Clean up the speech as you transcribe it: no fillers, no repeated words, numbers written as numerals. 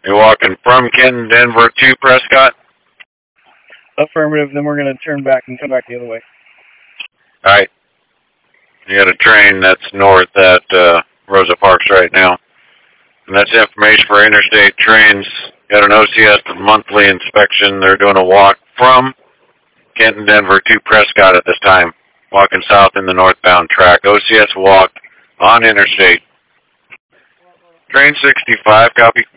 You're walking from Kenton, Denver to Prescott? Affirmative, then we're going to turn back and come back the other way. Alright. You got a train that's north at Rosa Parks right now. And that's information for interstate trains. Got an OCS monthly inspection. They're doing a walk from Kenton, Denver to Prescott at this time. Walking south in the northbound track. OCS walk on interstate. Train 65, copy.